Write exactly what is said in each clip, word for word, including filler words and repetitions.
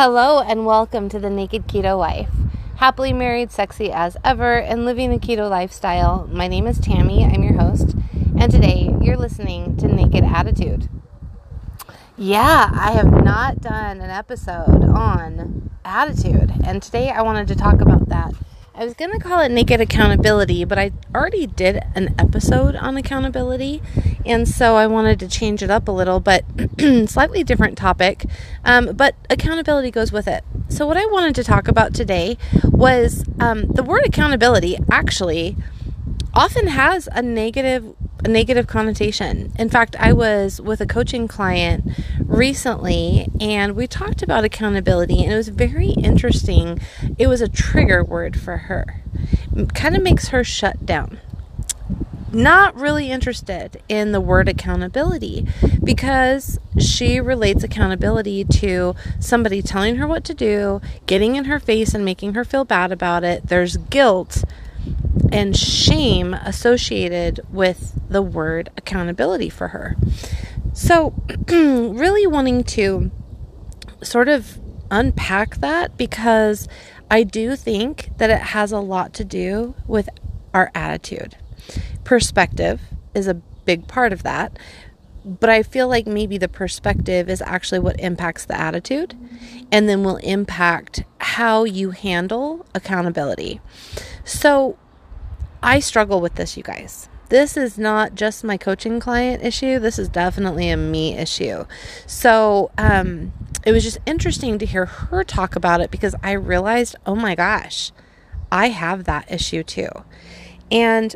Hello and welcome to the Naked Keto Life. Happily married, sexy as ever, and living a keto lifestyle. My name is Tammy, I'm your host, and today you're listening to Naked Attitude. Yeah, I have not done an episode on attitude, and today I wanted to talk about that. I was going to call it Naked Accountability, but I already did an episode on accountability, and so I wanted to change it up a little, but slightly different topic, um, but accountability goes with it. So what I wanted to talk about today was um, the word accountability actually often has a negative a negative connotation. In fact, I was with a coaching client recently and we talked about accountability, and it was very interesting. It was a trigger word for her. It kind of makes her shut down. Not really interested in the word accountability because she relates accountability to somebody telling her what to do, getting in her face and making her feel bad about it. There's guilt and shame associated with the word accountability for her. So really wanting to sort of unpack that, because I do think that it has a lot to do with our attitude. Perspective is a big part of that, but I feel like maybe the perspective is actually what impacts the attitude and then will impact how you handle accountability. So I struggle with this, you guys. This is not just my coaching client issue. This is definitely a me issue. So um, it was just interesting to hear her talk about it, because I realized, oh my gosh, I have that issue too. And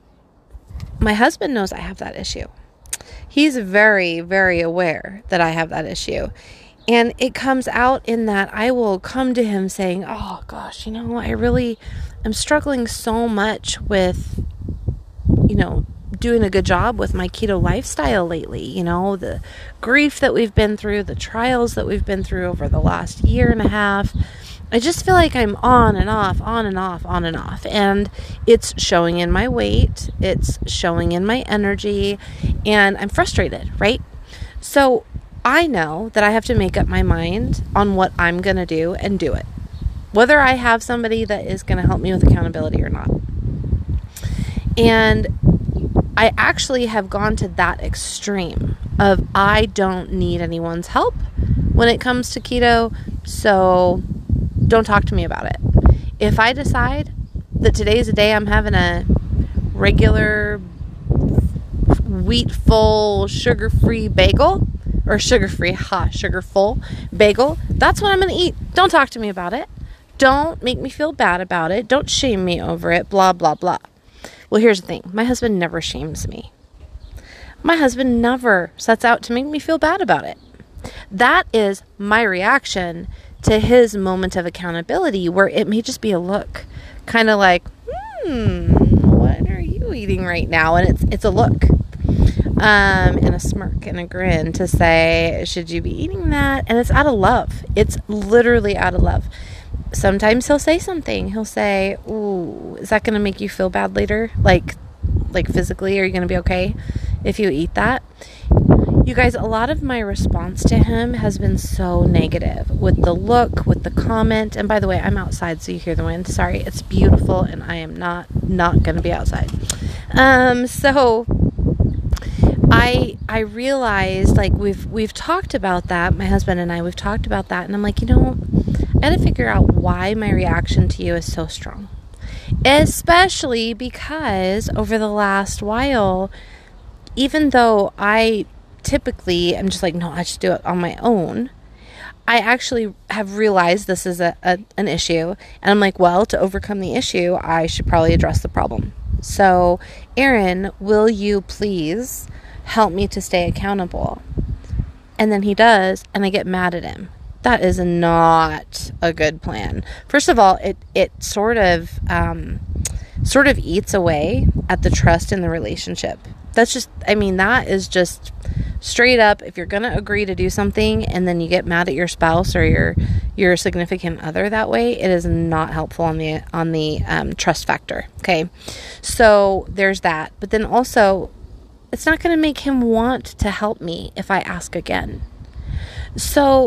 my husband knows I have that issue. He's very, very aware that I have that issue. And it comes out in that I will come to him saying, oh gosh, you know, I really am struggling so much with, you know, doing a good job with my keto lifestyle lately. You know, the grief that we've been through, the trials that we've been through over the last year and a half. I just feel like I'm on and off, on and off, on and off. And it's showing in my weight. It's showing in my energy. And I'm frustrated, right? So I know that I have to make up my mind on what I'm going to do and do it, whether I have somebody that is going to help me with accountability or not. And I actually have gone to that extreme of I don't need anyone's help when it comes to keto, so don't talk to me about it. If I decide that today's a day I'm having a regular wheat-full, sugar-free bagel, or sugar-free, ha, sugar-full bagel, that's what I'm going to eat. Don't talk to me about it. Don't make me feel bad about it. Don't shame me over it, blah, blah, blah. Well, here's the thing. My husband never shames me. My husband never sets out to make me feel bad about it. That is my reaction to his moment of accountability, where it may just be a look, kind of like, hmm, what are you eating right now? And it's it's a look. Um, and a smirk and a grin to say, should you be eating that? And it's out of love. It's literally out of love. Sometimes he'll say something. He'll say, ooh, is that going to make you feel bad later? Like, like physically, are you going to be okay if you eat that? You guys, a lot of my response to him has been so negative, with the look, with the comment. And by the way, I'm outside, so you hear the wind. Sorry, it's beautiful, and I am not, not going to be outside. Um, so I I realized, like, we've we've talked about that, my husband and I, we've talked about that, and I'm like, you know, I had to figure out why my reaction to you is so strong. Especially because over the last while, even though I typically am just like, no, I just do it on my own, I actually have realized this is a, a an issue, and I'm like, well, to overcome the issue, I should probably address the problem. So, Aaron, will you please help me to stay accountable? And then he does, and I get mad at him. That is not a good plan. First of all, it it sort of um, sort of eats away at the trust in the relationship. That's just, I mean, that is just straight up. If you're going to agree to do something and then you get mad at your spouse or your your significant other that way, it is not helpful on the on the um, trust factor. Okay, so there's that. But then also, it's not going to make him want to help me if I ask again. So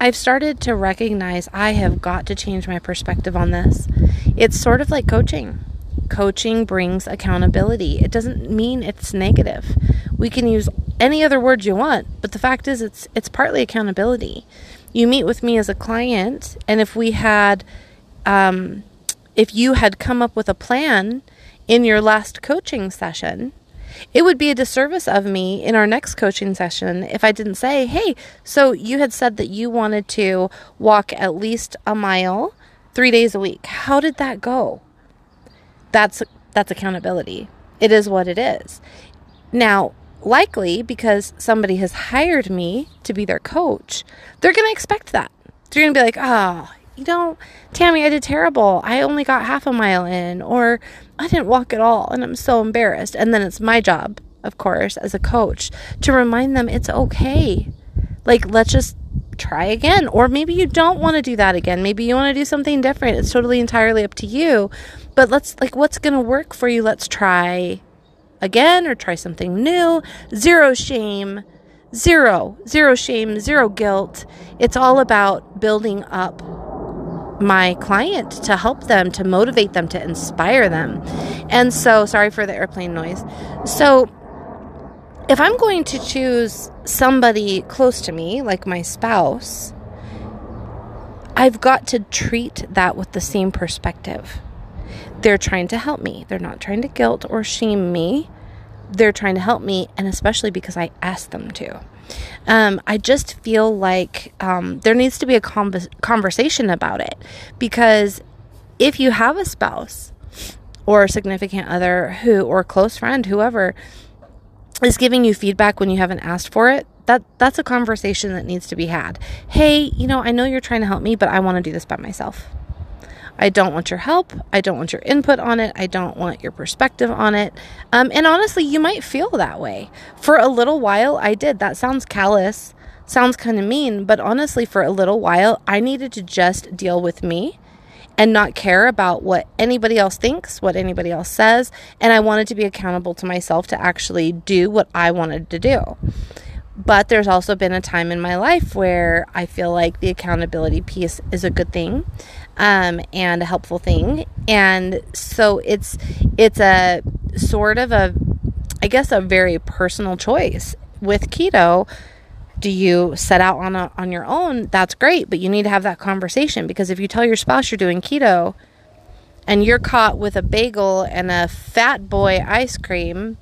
I've started to recognize I have got to change my perspective on this. It's sort of like coaching. Coaching brings accountability. It doesn't mean it's negative. We can use any other words you want, but the fact is it's it's partly accountability. You meet with me as a client, and if we had, um, if you had come up with a plan in your last coaching session, it would be a disservice of me in our next coaching session if I didn't say, hey, so you had said that you wanted to walk at least a mile three days a week. How did that go? That's that's accountability. It is what it is. Now, likely because somebody has hired me to be their coach, they're going to expect that. They're going to be like, oh, you know, Tammy, I did terrible. I only got half a mile in, or I didn't walk at all, and I'm so embarrassed. And then it's my job, of course, as a coach, to remind them it's okay. Like, let's just try again. Or maybe you don't want to do that again. Maybe you want to do something different. It's totally entirely up to you. But let's, like, what's going to work for you? Let's try again, or try something new. Zero shame. Zero. Zero shame. Zero guilt. It's all about building up my client to help them, to motivate them, to inspire them. And so, sorry for the airplane noise. So, if I'm going to choose somebody close to me, like my spouse, I've got to treat that with the same perspective. They're trying to help me. They're not trying to guilt or shame me. They're trying to help me, and especially because I asked them to. Um, I just feel like um, there needs to be a conv- conversation about it, because if you have a spouse or a significant other who, or a close friend, whoever is giving you feedback when you haven't asked for it, that that's a conversation that needs to be had. Hey, you know, I know you're trying to help me, but I want to do this by myself. I don't want your help. I don't want your input on it. I don't want your perspective on it. Um, and honestly, you might feel that way. For a little while, I did. That sounds callous, sounds kind of mean, but honestly, for a little while, I needed to just deal with me and not care about what anybody else thinks, what anybody else says. And I wanted to be accountable to myself to actually do what I wanted to do. But there's also been a time in my life where I feel like the accountability piece is a good thing, um, and a helpful thing. And so it's, it's a sort of a, I guess, a very personal choice. With keto, do you set out on a, on your own? That's great, but you need to have that conversation, because if you tell your spouse you're doing keto and you're caught with a bagel and a Fat Boy ice cream,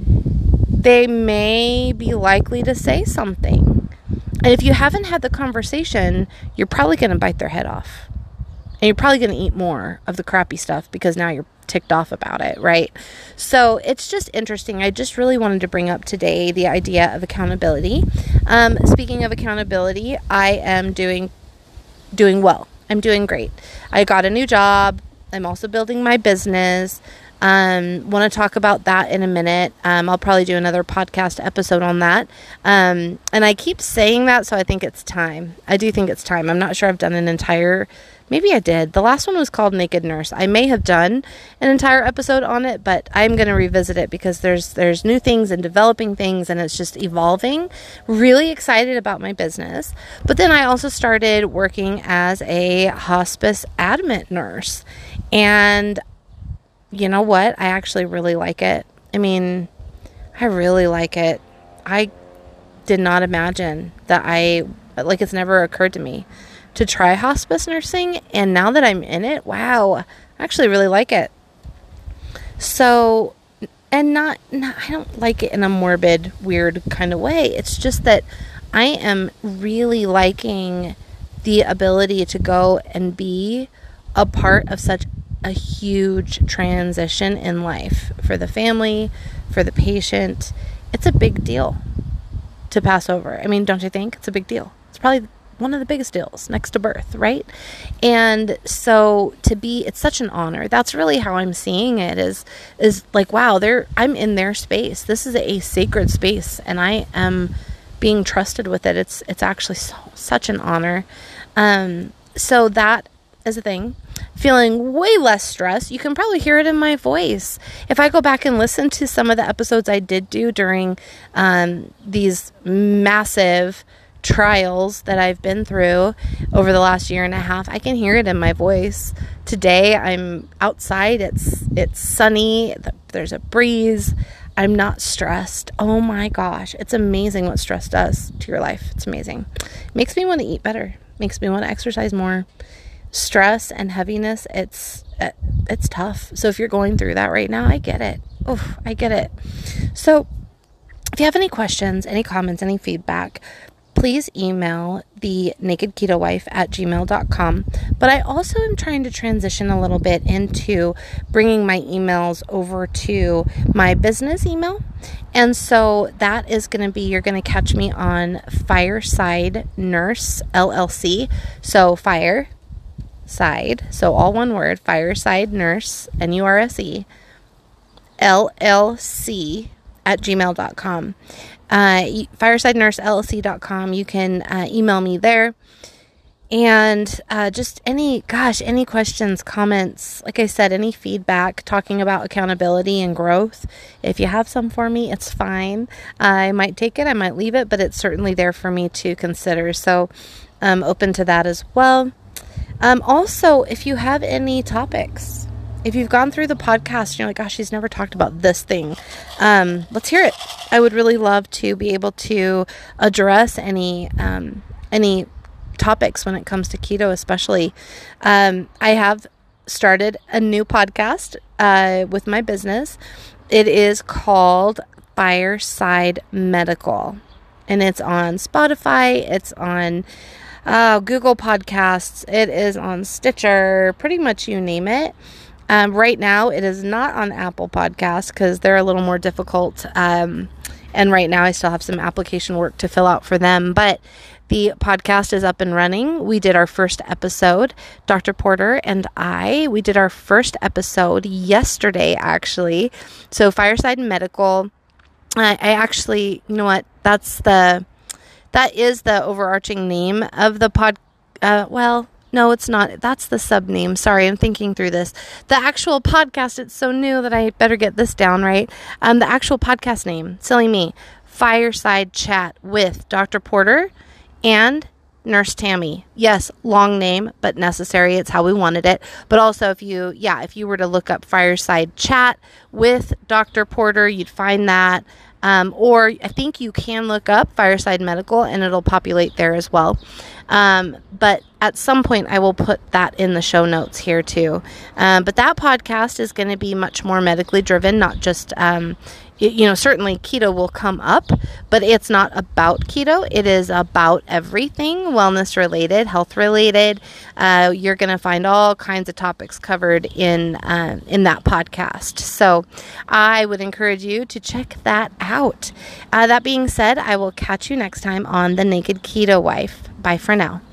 they may be likely to say something. And if you haven't had the conversation, you're probably going to bite their head off. And you're probably going to eat more of the crappy stuff because now you're ticked off about it, right? So it's just interesting. I just really wanted to bring up today the idea of accountability. Um, speaking of accountability, I am doing doing well. I'm doing great. I got a new job. I'm also building my business. Um, want to talk about that in a minute. Um, I'll probably do another podcast episode on that. Um, and I keep saying that, so I think it's time. I do think it's time. I'm not sure I've done an entire, maybe I did. The last one was called Naked Nurse. I may have done an entire episode on it, but I'm going to revisit it because there's, there's new things and developing things, and it's just evolving. Really excited about my business. But then I also started working as a hospice admit nurse, and you know what? I actually really like it. I mean, I really like it. I did not imagine that I, like, it's never occurred to me to try hospice nursing. And now that I'm in it, wow, I actually really like it. So, and not, not, I don't like it in a morbid, weird kind of way. It's just that I am really liking the ability to go and be a part of such a huge transition in life for the family, for the patient. It's a big deal to pass over. I mean, don't you think? It's a big deal. It's probably one of the biggest deals next to birth, right? And so to be, it's such an honor. That's really how I'm seeing it, is, is like, wow, they're, I'm in their space. This is a sacred space, and I am being trusted with it. It's, it's actually so, such an honor. Um, so that is a thing. Feeling way less stressed. You can probably hear it in my voice. If I go back and listen to some of the episodes I did do during um, these massive trials that I've been through over the last year and a half. I can hear it in my voice. Today I'm outside. It's it's sunny. There's a breeze. I'm not stressed. Oh my gosh. It's amazing what stress does to your life. It's amazing. It makes me want to eat better. Makes me want to exercise more. Stress and heaviness, it's it's tough. So if you're going through that right now, I get it. Oh, I get it. So if you have any questions, any comments, any feedback, please email the naked keto wife at gmail dot com. But I also am trying to transition a little bit into bringing my emails over to my business email. And so that is going to be, you're going to catch me on Fireside Nurse L L C. So Fireside, so all one word, Fireside Nurse, N U R S E, L L C at gmail dot com. Uh, fireside nurse L L C dot com. You can uh, email me there. And uh, just any, gosh, any questions, comments, like I said, any feedback talking about accountability and growth. If you have some for me, it's fine. I might take it, I might leave it, but it's certainly there for me to consider. So I'm open to that as well. Um, also, if you have any topics, if you've gone through the podcast and you're like, gosh, she's never talked about this thing, um, let's hear it. I would really love to be able to address any um, any topics when it comes to keto, especially. Um, I have started a new podcast uh, with my business. It is called Fireside Medical, and it's on Spotify. It's on uh, Google Podcasts. It is on Stitcher, pretty much you name it. Um, right now, it is not on Apple Podcasts because they're a little more difficult. Um, and right now, I still have some application work to fill out for them. But the podcast is up and running. We did our first episode, Doctor Porter and I. We did our first episode yesterday, actually. So Fireside Medical. I, I actually, you know what? That's the that is the overarching name of the pod. Uh, well. No, it's not. That's the sub name. Sorry, I'm thinking through this. The actual podcast, it's so new that I better get this down right. Um, the actual podcast name, silly me, Fireside Chat with Doctor Porter and Nurse Tammy. Yes, long name, but necessary. It's how we wanted it. But also, if you, yeah, if you were to look up Fireside Chat with Doctor Porter, you'd find that. Um, or I think you can look up Fireside Medical and it'll populate there as well. Um, but at some point I will put that in the show notes here too. Um, but that podcast is going to be much more medically driven, not just, um, it, you know, certainly keto will come up, but it's not about keto. It is about everything wellness related, health related. Uh, you're going to find all kinds of topics covered in, uh, in that podcast. So I would encourage you to check that out. Uh, that being said, I will catch you next time on The Naked Keto Wife. Bye for now.